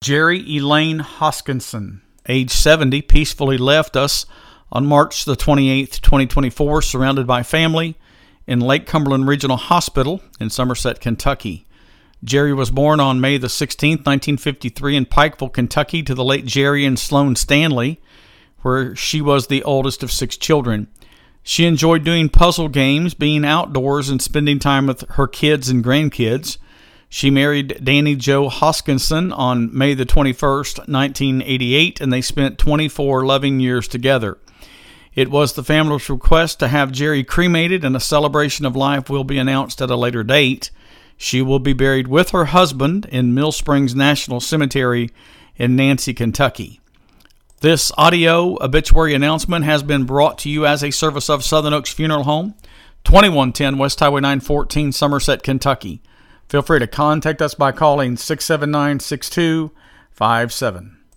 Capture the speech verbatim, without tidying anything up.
Jerry Elaine Hoskinson, age seventy, peacefully left us on March the twenty-eighth, twenty twenty-four, surrounded by family in Lake Cumberland Regional Hospital in Somerset, Kentucky. Jerry was born on May the sixteenth, nineteen fifty-three in Pikeville, Kentucky, to the late Jerry and Sloan Stanley, where she was the oldest of six children. She enjoyed doing puzzle games, being outdoors, and spending time with her kids and grandkids. She married Danny Joe Hoskinson on May the twenty-first, nineteen eighty-eight, and they spent twenty-four loving years together. It was the family's request to have Jerry cremated, and a celebration of life will be announced at a later date. She will be buried with her husband in Mill Springs National Cemetery in Nancy, Kentucky. This audio obituary announcement has been brought to you as a service of Southern Oaks Funeral Home, twenty-one ten West Highway nine fourteen, Somerset, Kentucky. Feel free to contact us by calling six seven nine, six two five seven.